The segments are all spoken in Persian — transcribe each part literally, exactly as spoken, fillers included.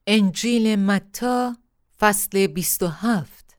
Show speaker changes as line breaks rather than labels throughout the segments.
انجیل متی فصل بیست و هفت.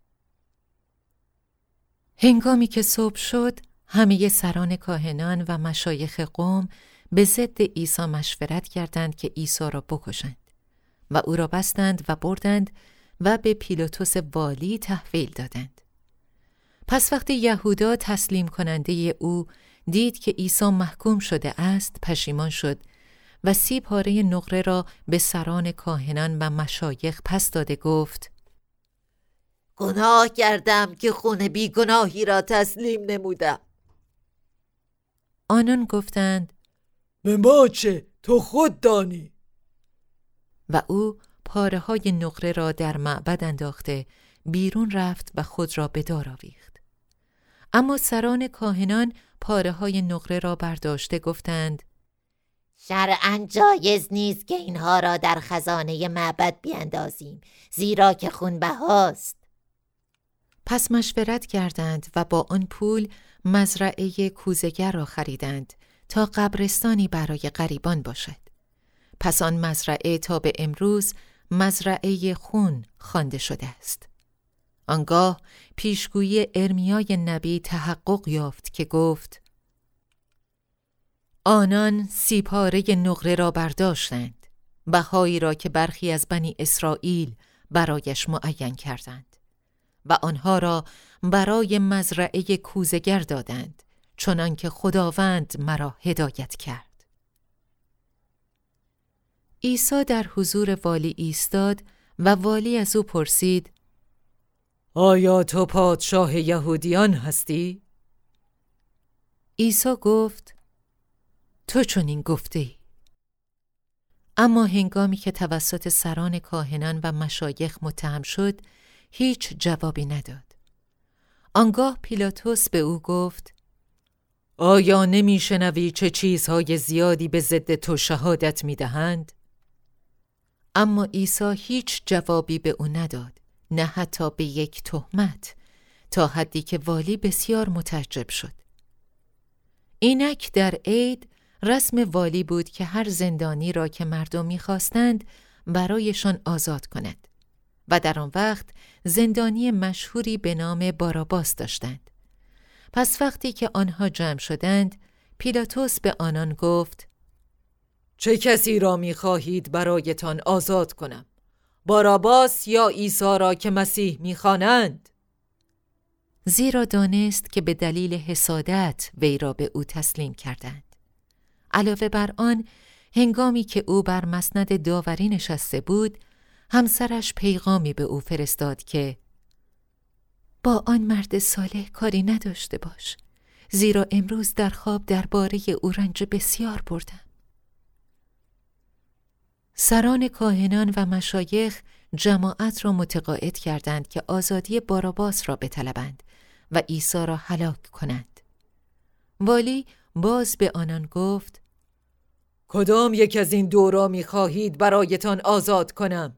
هنگامی که صبح شد، همه سران کاهنان و مشایخ قوم به ضد عیسی مشورت کردند که عیسی را بکشند و او را بستند و بردند و به پیلاطس والی تحویل دادند. پس وقتی یهودا تسلیم کننده او دید که عیسی محکوم شده است، پشیمان شد و سی پاره نقره را به سران کاهنان و مشایخ پس داده گفت:
گناه کردم که خون بیگناهی را تسلیم نمودم.
آنان گفتند:
به ما چه؟ تو خود دانی.
و او پاره های نقره را در معبد انداخته بیرون رفت و خود را به دار آویخت. اما سران کاهنان پاره های نقره را برداشته گفتند:
شرعاً جایز نیست که اینها را در خزانه معبد بیندازیم، زیرا که خون بهاست.
پس مشورت کردند و با آن پول مزرعه کوزه‌گر را خریدند تا قبرستانی برای غریبان باشد. پس آن مزرعه تا به امروز مزرعه خون خوانده شده است. آنگاه پیشگویی ارمیای نبی تحقق یافت که گفت: آنان سی پاره نقره را برداشتند، بهایی را که برخی از بنی اسرائیل برایش معین کردند و آنها را برای مزرعه کوزه‌گر دادند، چنان که خداوند مرا هدایت کرد. عیسی در حضور والی ایستاد و والی از او پرسید:
آیا تو پادشاه یهودیان هستی؟
عیسی گفت: تو چنین گفتی. اما هنگامی که توسط سران کاهنان و مشایخ متهم شد، هیچ جوابی نداد. آنگاه پیلاطس به او گفت:
آیا نمی شنوی چه چیزهای زیادی به ضد تو شهادت می دهند؟
اما عیسی هیچ جوابی به او نداد، نه حتی به یک تهمت، تا حدی که والی بسیار متعجب شد. اینک در عید رسم والی بود که هر زندانی را که مردم می‌خواستند برایشان آزاد کند و در آن وقت زندانی مشهوری به نام باراباس داشتند. پس وقتی که آنها جمع شدند، پیلاطس به آنان گفت:
چه کسی را می‌خواهید برایتان آزاد کنم؟ باراباس یا عیسی را که مسیح می‌خوانند؟
زیرا دانست که به دلیل حسادت وی را به او تسلیم کردند. علاوه بر آن، هنگامی که او بر مسند داوری نشسته بود، همسرش پیغامی به او فرستاد که با آن مرد صالح کاری نداشته باش، زیرا امروز در خواب درباره او رنج بسیار بردم. سران کاهنان و مشایخ جماعت را متقاعد کردند که آزادی باراباس را بطلبند و عیسی را هلاک کنند. والی باز به آنان گفت:
کدام یک از این دو را می خواهید برایتان آزاد کنم؟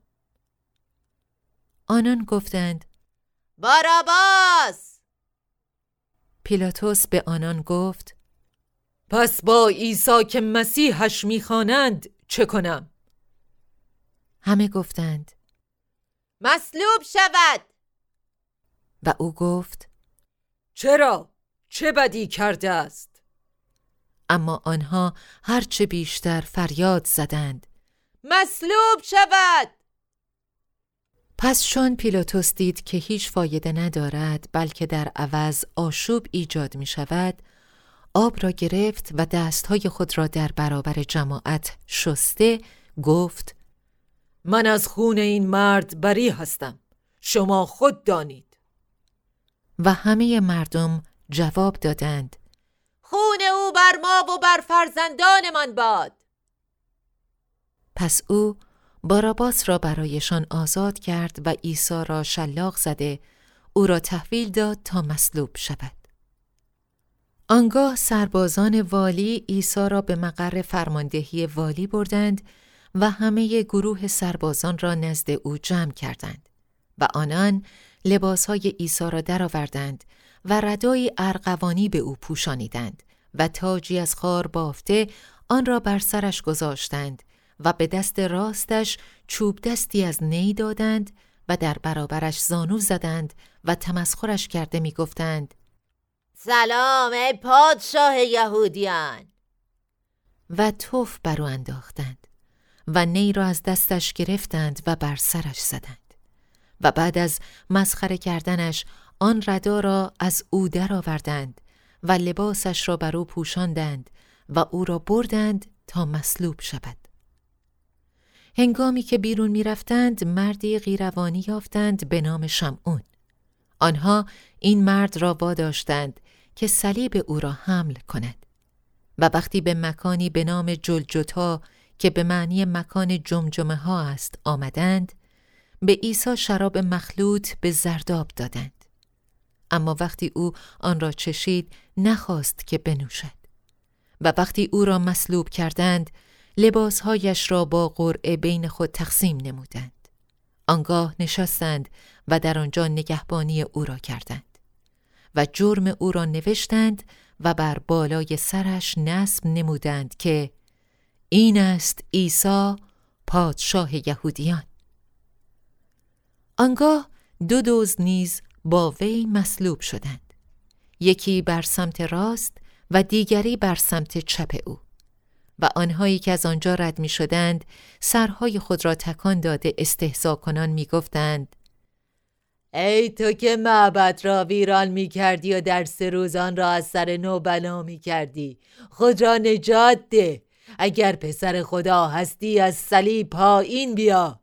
آنان گفتند:
باراباس.
پیلاطس به آنان گفت:
پس با عیسی که مسیحش می خوانند چه کنم؟
همه گفتند:
مصلوب شود.
و او گفت:
چرا؟ چه بدی کرده است؟
اما آنها هرچه بیشتر فریاد زدند:
مصلوب شود.
پس چون پیلاطس دید که هیچ فایده ندارد بلکه در عوض آشوب ایجاد می شود، آب را گرفت و دستهای خود را در برابر جماعت شسته گفت:
من از خون این مرد بری هستم، شما خود دانید.
و همه مردم جواب دادند:
خون او بر ما و بر فرزندانمان باد.
پس او باراباس را برایشان آزاد کرد و عیسی را شلاق زده او را تحویل داد تا مصلوب شود. آنگاه سربازان والی عیسی را به مقر فرماندهی والی بردند و همه گروه سربازان را نزد او جمع کردند و آنان لباسهای عیسی را درآوردند و ردایی ارغوانی به او پوشانیدند و تاجی از خار بافته آن را بر سرش گذاشتند و به دست راستش چوب دستی از نی دادند و در برابرش زانو زدند و تمسخرش کرده می گفتند:
سلام ای پادشاه یهودیان.
و تف بر او انداختند و نی را از دستش گرفتند و بر سرش زدند و بعد از مسخره کردنش آن ردا را از او درآوردند و لباسش را بر او پوشاندند و او را بردند تا مصلوب شود. هنگامی که بیرون می رفتند مردی قیروانی یافتند به نام شمعون. آنها این مرد را واداشتند که صلیب او را حمل کند و وقتی به مکانی به نام جلجتا که به معنی مکان جمجمه ها است آمدند، به عیسی شراب مخلوط به زرداب دادند. اما وقتی او آن را چشید نخواست که بنوشد و وقتی او را مصلوب کردند لباسهایش را با قرعه بین خود تقسیم نمودند. آنگاه نشستند و در آنجا نگهبانی او را کردند و جرم او را نوشتند و بر بالای سرش نصب نمودند که این است عیسی پادشاه یهودیان. آنگاه دو دزد نیز با وی مصلوب شدند، یکی بر سمت راست و دیگری بر سمت چپ او. و آنهایی که از آنجا رد می شدند سرهای خود را تکان داده استهزا کنان می گفتند:
ای تو که معبد را ویران می کردی و در سه روز آن را از سر نو بنا می کردی، خود را نجات ده. اگر پسر خدا هستی از صلیب پایین بیا.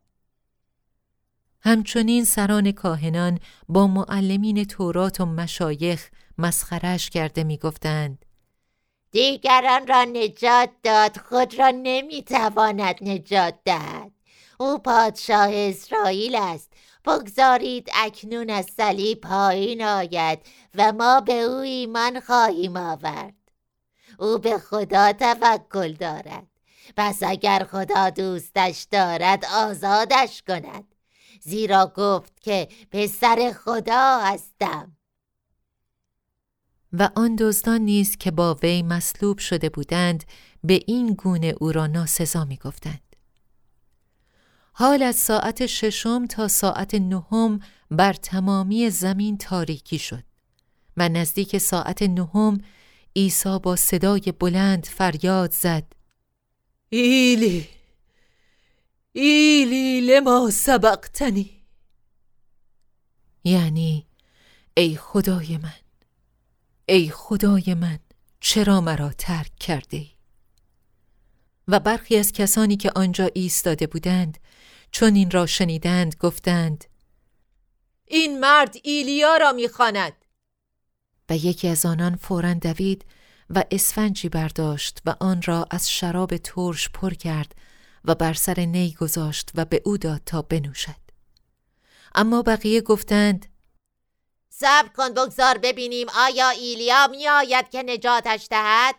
همچنین سران کاهنان با معلمین تورات و مشایخ مسخره‌اش کرده می گفتند:
دیگران را نجات داد، خود را نمیتواند نجات دهد. او پادشاه اسرائیل است. بگذارید اکنون از صلیب پایین آید و ما به او ایمان خواهیم آورد. او به خدا توکل دارد، پس اگر خدا دوستش دارد آزادش کند، زیرا گفت که پسر خدا هستم.
و آن دزدان نیز که با وی مصلوب شده بودند به این گونه او را ناسزا می گفتند. حال از ساعت ششم تا ساعت نهم بر تمامی زمین تاریکی شد و نزدیک ساعت نهم عیسی با صدای بلند فریاد زد:
ایلی ایلی لما سبقتنی،
یعنی ای خدای من، ای خدای من، چرا مرا ترک کرده ای؟ و برخی از کسانی که آنجا ایستاده بودند چون این را شنیدند گفتند:
این مرد ایلیا را می‌خواند.
و یکی از آنان فوراً دوید و اسفنجی برداشت و آن را از شراب ترش پر کرد و بر سر نی گذاشت و به او داد تا بنوشد. اما بقیه گفتند:
صبر کن بگذار ببینیم آیا ایلیا می آید که نجاتش دهد؟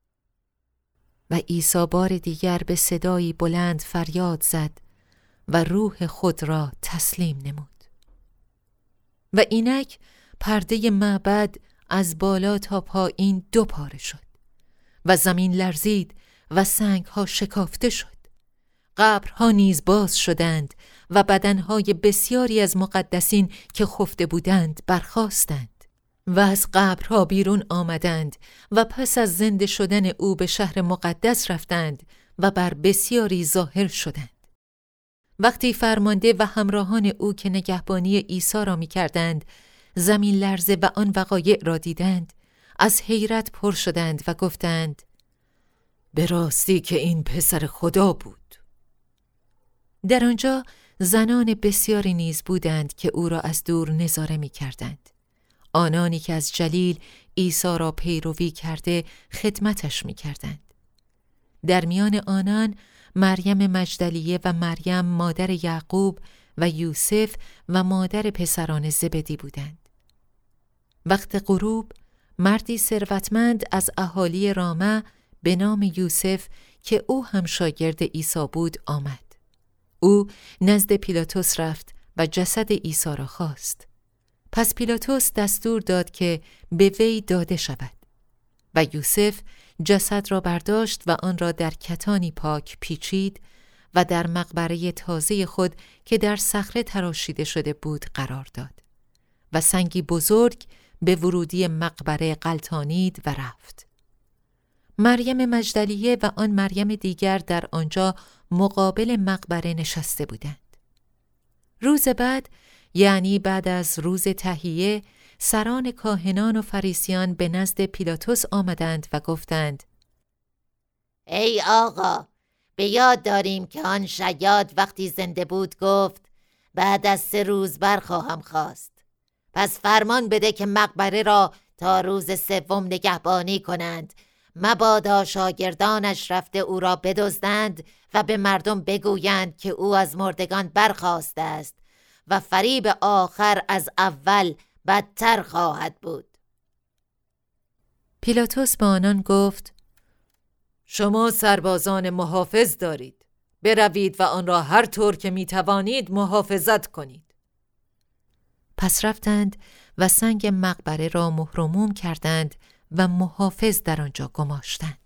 و عیسی بار دیگر به صدایی بلند فریاد زد و روح خود را تسلیم نمود. و اینک پرده معبد از بالا تا پایین دو پاره شد و زمین لرزید و سنگ‌ها شکافته شد. قبرها نیز باز شدند و بدنهای بسیاری از مقدسین که خفته بودند برخاستند و از قبرها بیرون آمدند و پس از زنده شدن او به شهر مقدس رفتند و بر بسیاری ظاهر شدند. وقتی فرمانده و همراهان او که نگهبانی عیسی را می کردند زمین لرزه و آن وقایع را دیدند، از حیرت پر شدند و گفتند:
به راستی که این پسر خدا بود.
در آنجا زنان بسیاری نیز بودند که او را از دور نظاره می کردند. آنانی که از جلیل عیسی را پیروی کرده خدمتش می کردند. در میان آنان مریم مجدلیه و مریم مادر یعقوب و یوسف و مادر پسران زبدی بودند. وقت غروب مردی ثروتمند از اهالی رامه به نام یوسف که او هم شاگرد عیسی بود آمد. او نزد پیلاطس رفت و جسد عیسی را خواست. پس پیلاطس دستور داد که به وی داده شود و یوسف جسد را برداشت و آن را در کتانی پاک پیچید و در مقبره تازه خود که در صخره تراشیده شده بود قرار داد و سنگی بزرگ به ورودی مقبره غلطانید و رفت. مریم مجدلیه و آن مریم دیگر در آنجا مقابل مقبره نشسته بودند. روز بعد، یعنی بعد از روز تهیه، سران کاهنان و فریسیان به نزد پیلاتوس آمدند و گفتند:
ای آقا، به یاد داریم که آن شیاد وقتی زنده بود گفت بعد از سه روز برخواهم خاست. پس فرمان بده که مقبره را تا روز سوم نگهبانی کنند، مبادا شاگردانش رفته او را بدزدند و به مردم بگویند که او از مردگان برخاسته است و فریب آخر از اول بدتر خواهد بود.
پیلاتوس به آنان گفت:
شما سربازان محافظ دارید، بروید و آن را هر طور که می توانید محافظت کنید.
پس رفتند و سنگ مقبره را مهر و موم کردند و محافظ در آنجا گماشتند.